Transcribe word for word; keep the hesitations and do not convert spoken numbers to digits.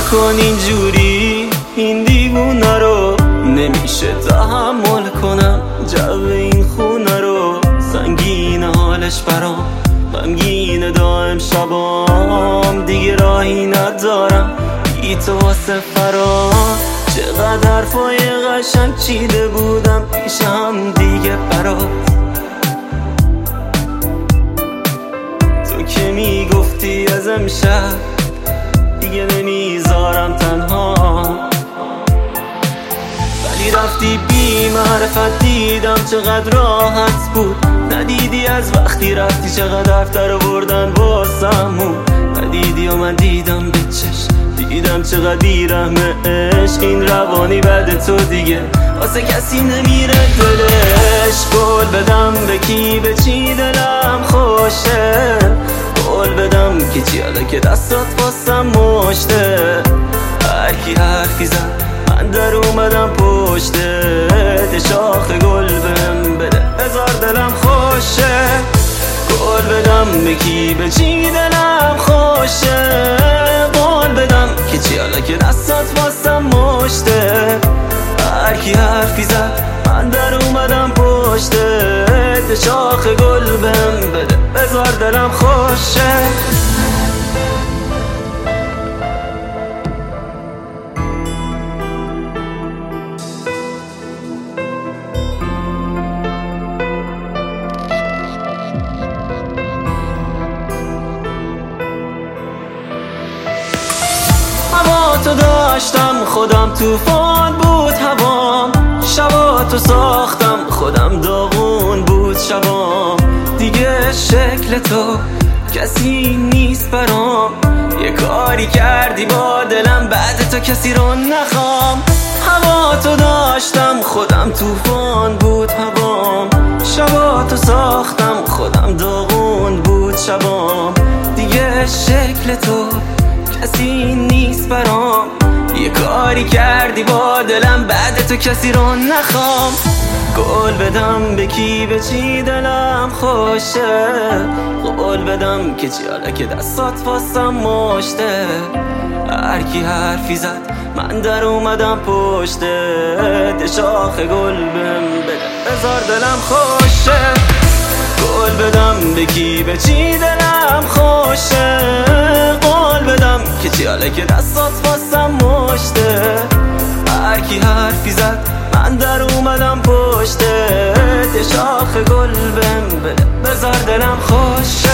نکن اینجوری این دیوونه رو، نمیشه تحمل کنم جو این خونه رو. سنگین حالش برام، غمگین دائم شبام، دیگه راهی ندارم بی تو واسه فرام. چقدر حرفای قشنگ چیده بودم پیشم دیگه برات، تو که میگفتی از امشب دیگه نمیذارم تنها، ولی رفتی بی معرفت. دیدم چقدر راحت بود، ندیدی از وقتی رفتی چقدر حرف در آوردن واسمون. ندیدی و من دیدم به چشم، دیدم چقدر بیرحمه عشق. این روانی بعد تو دیگه واسه کسی نمیره دلش. قول بدم به کی به چی دلم خوشه، قول بدم که چی حالا که دستات واسم مشته. هر کی حرفی زد من در اومدم پشته، شاخ گل بهم بده هزار دلم خوشه. قول بدم به کی به چی دلم خوشه، قول بدم که چی حالا که دستات واسم مشته. هر کی حرفی زد من در اومدم پشته، شاخ گل بهم بده هزار دلم خوشه. هوا تو داشتم خودم توفان بود هوام، شبا تو ساختم خودم داغون بود شبام. دیگه شکل تو کسی نیست برام، یه کاری کردی با دلم بعد تو کسی رو نخوام. هوا تو داشتم خودم توفان بود هوام، شبا تو ساختم خودم داغون بود شبام. دیگه شکل تو کسی نیست برام، یه کاری کردی با دلم بعد تو کسی رو نخوام. قول بدم به کی به چی دلم خوشه، قول بدم که چی حالا که دستات واسم مشته. هر کی حرفی زد من در اومدم پشته، شاخ گل بهم بده هزار دلم خوشه. قول بدم به کی به چی دلم خوشه، قول بدم که چی حالا که دستات واسم مشته. هر کی حرفی زد من در اومدم پشته، شاخ گل بهم بده بذار دلم خوشه.